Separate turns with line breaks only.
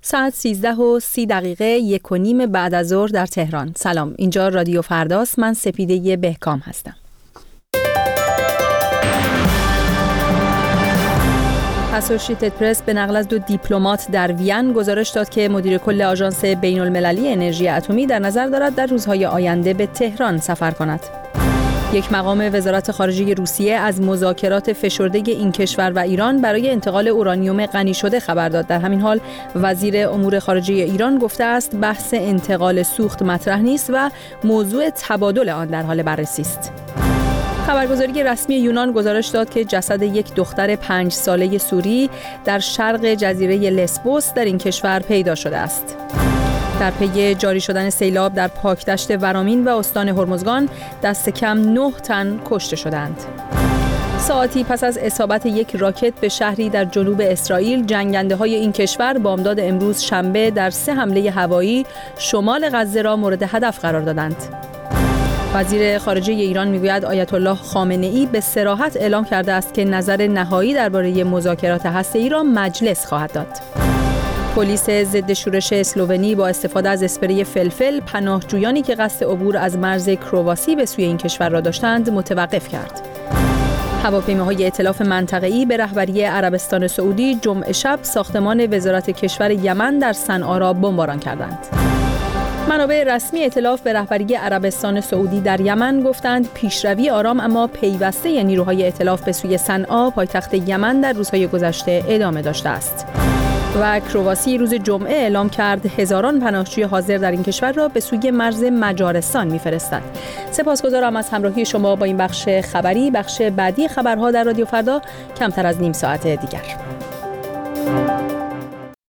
ساعت 13:30 1:30 بعد از ظهر در تهران. سلام، اینجا رادیو فرداست. من سپیده بهکام هستم. اسوشییتد پرس به نقل از 2 دیپلمات در وین گزارش داد که مدیر کل آژانس بین‌المللی انرژی اتمی در نظر دارد در روزهای آینده به تهران سفر کند. یک مقام وزارت خارجه روسیه از مذاکرات فشرده این کشور و ایران برای انتقال اورانیوم غنی شده خبر داد. در همین حال وزیر امور خارجه ایران گفته است بحث انتقال سوخت مطرح نیست و موضوع تبادل آن در حال بررسی است. خبرگزاری رسمی یونان گزارش داد که جسد یک دختر 5 ساله سوری در شرق جزیره لسبوس در این کشور پیدا شده است. در پی جاری شدن سیلاب در پاکدشت ورامین و استان هرمزگان دست کم 9 تن کشته شدند. ساعتی پس از اصابت یک راکت به شهری در جنوب اسرائیل، جنگنده‌های این کشور بامداد امروز شنبه در 3 حمله هوایی شمال غزه را مورد هدف قرار دادند. وزیر خارجه ایران میگوید آیت الله خامنه‌ای به صراحت اعلام کرده است که نظر نهایی درباره مذاکرات هسته‌ای را مجلس خواهد داد. پلیس ضد شورش اسلوونی با استفاده از اسپری فلفل پناهجویانی که قصد عبور از مرز کرواسی به سوی این کشور را داشتند متوقف کرد. هواپیماهای ائتلاف منطقه‌ای به رهبری عربستان سعودی جمعه شب ساختمان وزارت کشور یمن در صنعا را بمباران کردند. منابع رسمی ائتلاف به رهبری عربستان سعودی در یمن گفتند پیشروی آرام اما پیوسته نیروهای ائتلاف به سوی صنعا پایتخت یمن در روزهای گذشته ادامه داشته است. و کرواسی روز جمعه اعلام کرد هزاران پناهجوی حاضر در این کشور را به سوی مرز مجارستان می‌فرستد. سپاسگزارم از همراهی شما با این بخش خبری. بخش بعدی خبرها در رادیو فردا کمتر از نیم ساعت دیگر.